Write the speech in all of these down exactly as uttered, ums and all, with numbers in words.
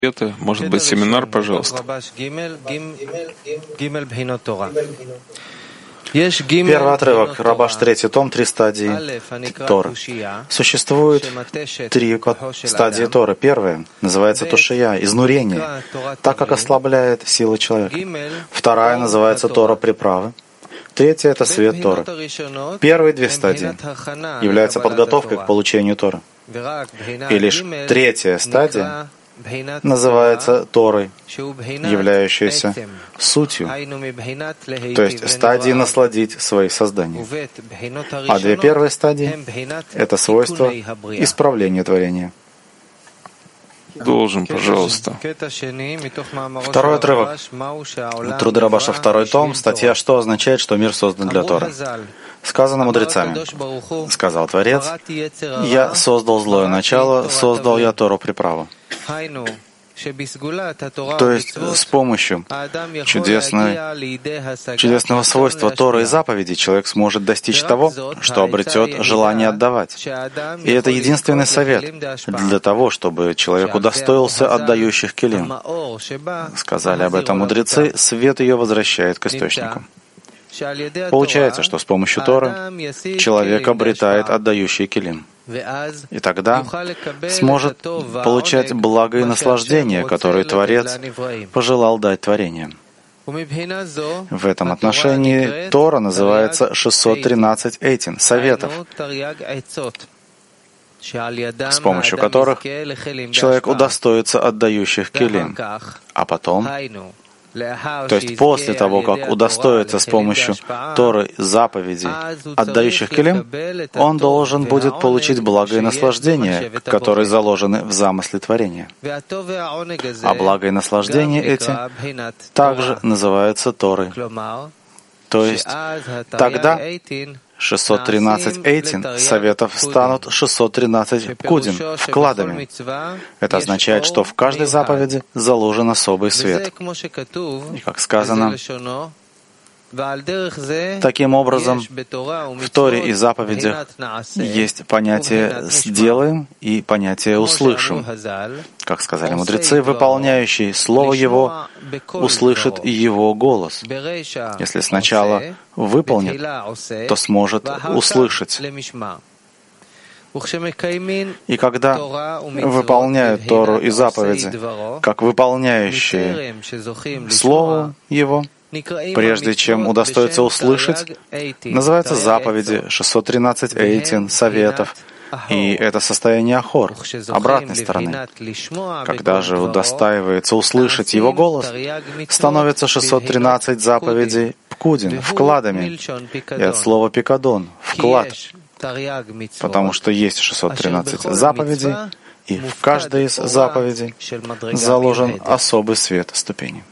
Это, может быть, семинар, пожалуйста. Первый отрывок, Рабаш, третий том, три стадии Торы. Существует три стадии Торы. Первая называется Тушия, изнурение, так как ослабляет силы человека. Вторая называется Тора приправы. Третья — это свет Торы. Первые две стадии являются подготовкой к получению Торы. И лишь третья стадия называется Торой, являющейся сутью, то есть стадией насладить свои создания. А две первые стадии — это свойство исправления творения. Должен, пожалуйста. Второй отрывок. Труды Рабаша, второй том, статья «Что означает, что мир создан для Торы?» Сказано мудрецами. Сказал Творец: «Я создал злое начало, создал я Тору приправу». То есть с помощью чудесной, чудесного свойства Торы и заповедей человек сможет достичь того, что обретет желание отдавать. И это единственный совет для того, чтобы человек удостоился отдающих келим. Сказали об этом мудрецы, свет ее возвращает к источнику. Получается, что с помощью Торы человек обретает отдающий келим. И тогда сможет получать благо и наслаждение, которое Творец пожелал дать творениям. В этом отношении Тора называется шестьсот тринадцать эйтин, советов, с помощью которых человек удостоится отдающих келим, а потом, то есть после того, как удостоится с помощью Торы заповедей, отдающих келим, он должен будет получить благо и наслаждение, которые заложены в замысле творения. А благо и наслаждение эти также называются Торой. То есть тогда шестьсот тринадцать эйтин советов станут шестьсот тринадцать кудин, вкладами. Это означает, что в каждой заповеди заложен особый свет. И как сказано, таким образом, в Торе и заповедях есть понятие «сделаем» и понятие «услышим». Как сказали мудрецы, выполняющий Слово Его услышит Его голос. Если сначала выполнит, то сможет услышать. И когда выполняют Тору и заповеди, как выполняющие Слово Его, прежде чем удостоиться услышать, называются заповеди, шестьсот тринадцать эйтин, советов. И это состояние ахор, обратной стороны. Когда же удостаивается услышать его голос, становится шестьсот тринадцать заповедей пкудин, вкладами, и от слова пикадон, вклад, потому что есть шестьсот тринадцать заповедей, и в каждой из заповедей заложен особый свет ступени.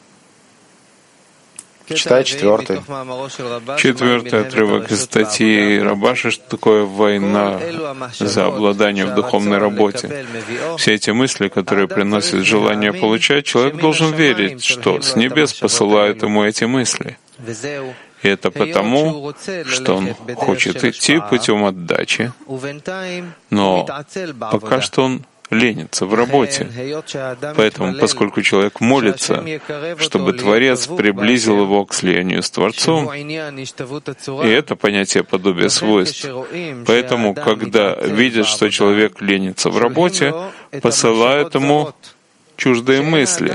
Читай четвертый. Четвертый отрывок из статьи Рабаша, что такое война за обладание в духовной работе. Все эти мысли, которые приносят желание получать, человек должен верить, что с небес посылают ему эти мысли. И это потому, что он хочет идти путем отдачи, но пока что он ленится в работе. Поэтому, поскольку человек молится, чтобы Творец приблизил его к слиянию с Творцом, и это понятие подобия свойств, поэтому, когда видят, что человек ленится в работе, посылают ему чуждые мысли,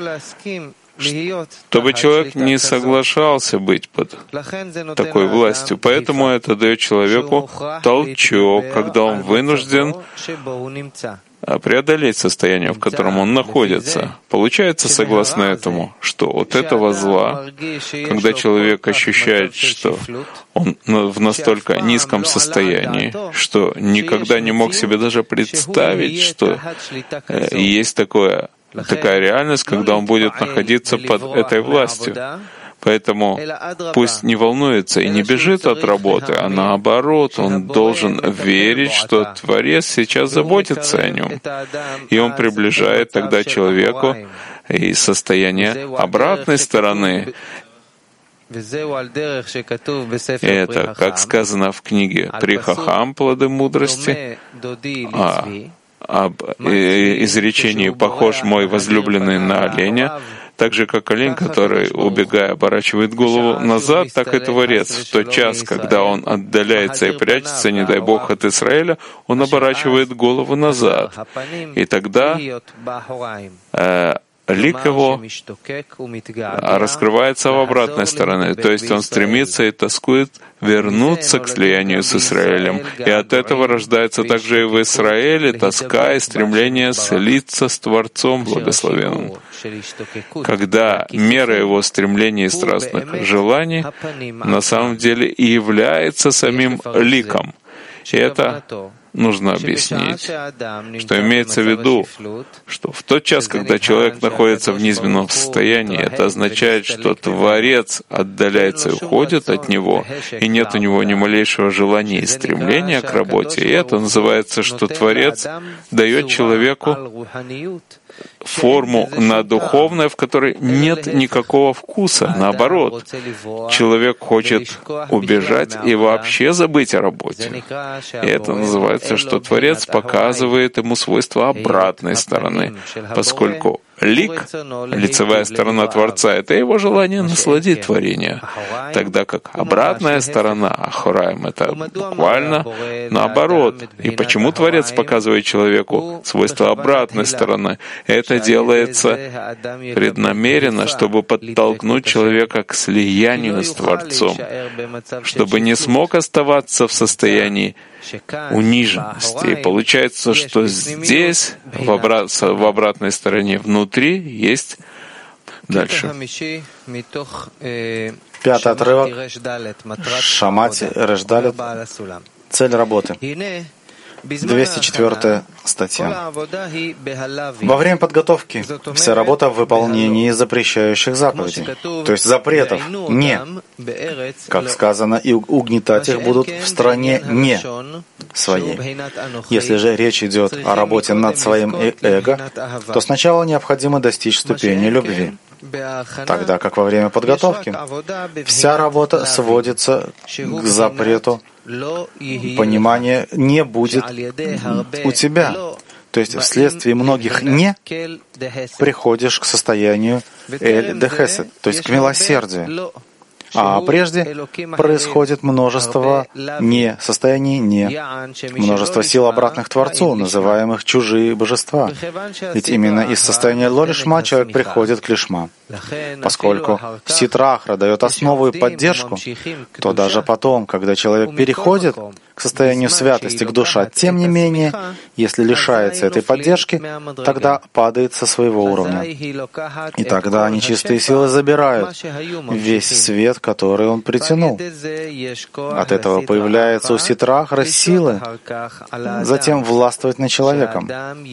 чтобы человек не соглашался быть под такой властью. Поэтому это дает человеку толчок, когда он вынужден преодолеть состояние, в котором он находится. Получается, согласно этому, что от этого зла, когда человек ощущает, что он в настолько низком состоянии, что никогда не мог себе даже представить, что есть такое, такая реальность, когда он будет находиться под этой властью. Поэтому пусть не волнуется и не бежит от работы, а наоборот, он должен верить, что Творец сейчас заботится о нем. И он приближает тогда человеку и состояние обратной стороны. И это, как сказано в книге «При Хахам плоды мудрости», а об изречении «похож мой возлюбленный на оленя», так же, как олень, который, убегая, оборачивает голову назад, так и Творец. В тот час, когда он отдаляется и прячется, не дай Бог, от Израиля, он оборачивает голову назад. И тогда э, лик его раскрывается в обратной стороне, то есть он стремится и тоскует вернуться к слиянию с Израилем. И от этого рождается также и в Израиле тоска и стремление слиться с Творцом Благословенным, когда мера его стремлений и страстных желаний на самом деле и является самим ликом. И это нужно объяснить, что имеется в виду, что в тот час, когда человек находится в низменном состоянии, это означает, что Творец отдаляется и уходит от него, и нет у него ни малейшего желания и стремления к работе. И это называется, что Творец дает человеку форму на духовное, в которой нет никакого вкуса. Наоборот, человек хочет убежать и вообще забыть о работе. И это называется, что Творец показывает ему свойства обратной стороны, поскольку лик, лицевая сторона Творца, — это его желание насладить творение, тогда как обратная сторона, ахураем, — это буквально наоборот. И почему Творец показывает человеку свойства обратной стороны? Это делается преднамеренно, чтобы подтолкнуть человека к слиянию с Творцом, чтобы не смог оставаться в состоянии униженности. И получается, что здесь, в, обрат, в обратной стороне, внутри, есть дальше. Пятый отрывок. Шамати Решдалет. Цель работы. двести четвёртая статья. Во время подготовки вся работа в выполнении запрещающих заповедей, то есть запретов «не», как сказано, и угнетать их будут в стране «не» своей. Если же речь идет о работе над своим эго, то сначала необходимо достичь ступени любви, тогда как во время подготовки вся работа сводится к запрету понимания «не будет у тебя». То есть вследствие многих «не» приходишь к состоянию «эль-де-хесед», то есть к милосердию. А прежде происходит множество «не», состояний «не», множество сил обратных Творцу, называемых чужие божества. Ведь именно из состояния ло-лишма человек приходит к лишма. Поскольку ситра-ахра дает основу и поддержку, то даже потом, когда человек переходит к состоянию святости, к душе, тем не менее, если лишается этой поддержки, тогда падает со своего уровня. И тогда нечистые силы забирают весь свет, который он притянул. От этого появляется у ситра-ахра силы затем властвовать над человеком.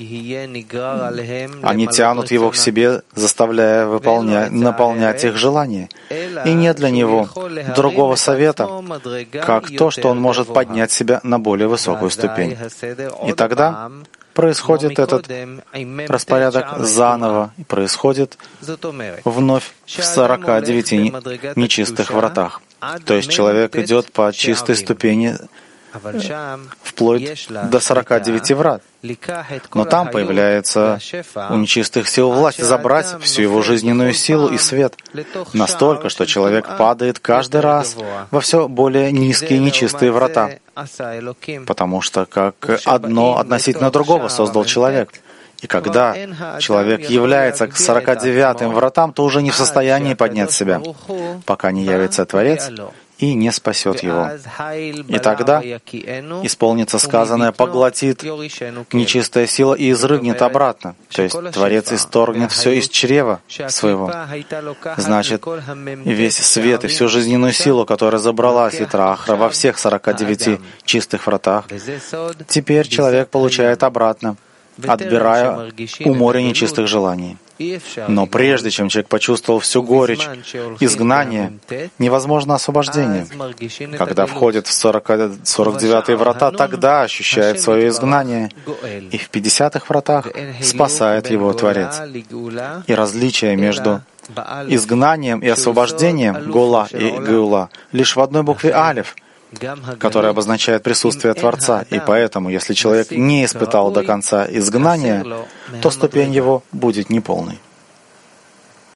Они тянут его к себе, заставляя выполнять наполнять их желания. И нет для него другого совета, как то, что он может поднять себя на более высокую ступень. И тогда происходит этот распорядок заново, и происходит вновь в сорока девяти нечистых вратах. То есть человек идет по чистой ступени вплоть до сорока девяти врат. Но там появляется у нечистых сил власть забрать всю его жизненную силу и свет, настолько, что человек падает каждый раз во все более низкие нечистые врата, потому что как одно относительно другого создал человек. И когда человек является к сорока девятым вратам, то уже не в состоянии поднять себя, пока не явится Творец и не спасет его. И тогда исполнится сказанное, поглотит нечистая сила и изрыгнет обратно. То есть Творец исторгнет все из чрева своего. Значит, весь свет и всю жизненную силу, которая забрала ситра-ахра во всех сорока девяти чистых вратах, теперь человек получает обратно, отбирая у моря нечистых желаний. Но прежде чем человек почувствовал всю горечь изгнания, невозможно освобождение. Когда входит в сорок девятые врата, тогда ощущает свое изгнание, и в пятидесятых вратах спасает его Творец. И различие между изгнанием и освобождением, гола и геула, лишь в одной букве алиф, который обозначает присутствие Творца, и поэтому, если человек не испытал до конца изгнания, то ступень его будет неполной.